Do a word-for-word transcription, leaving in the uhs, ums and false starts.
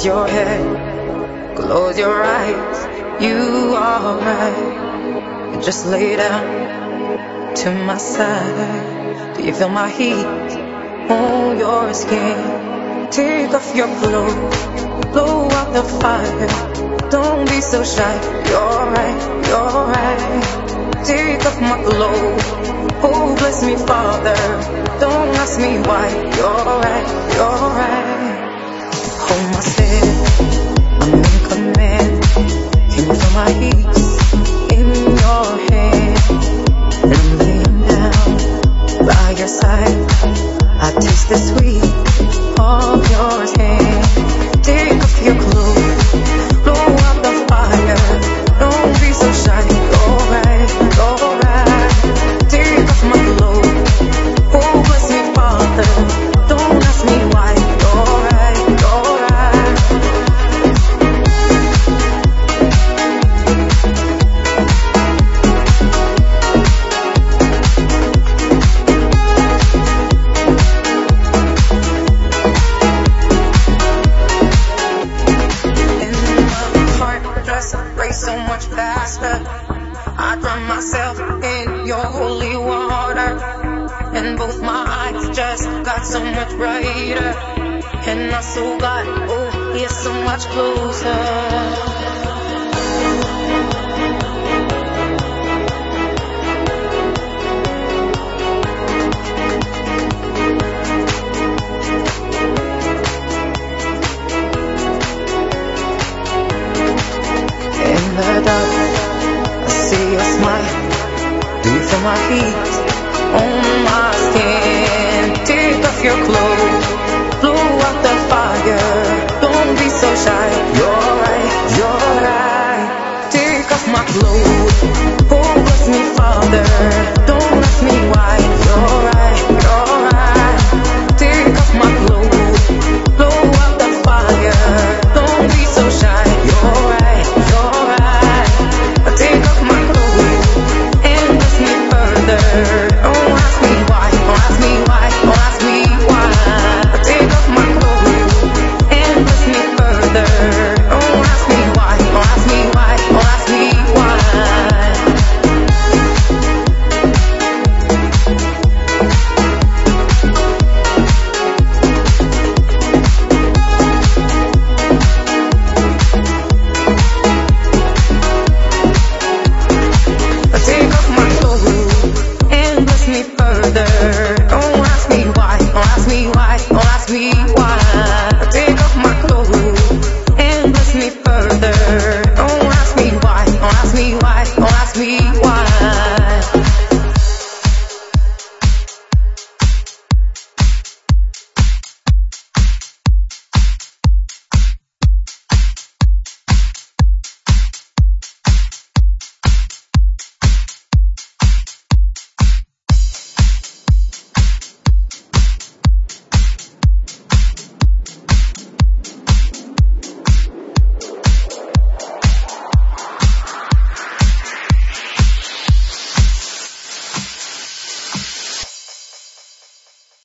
your head, close your eyes, you are right. Just lay down to my side. Do you feel my heat on your skin? Take off your clothes, blow out the fire. Don't be so shy, you're right, you're right. Take off my clothes, oh bless me Father. Don't ask me why, you're right, you're right. Hold my step, I'm in command. Can you feel my heat in your hand? And I'm laying down by your side. I taste the sweet of your hand. Take off your clothes, blow out the fire. Don't be so shy, you're right, you're right. Take off my clothes, oh bless me Father. Don't ask me why, you're right, you're right. Race so much faster. I drown myself in your holy water, and both my eyes just got so much brighter, and my soul got, oh, yeah, so much closer.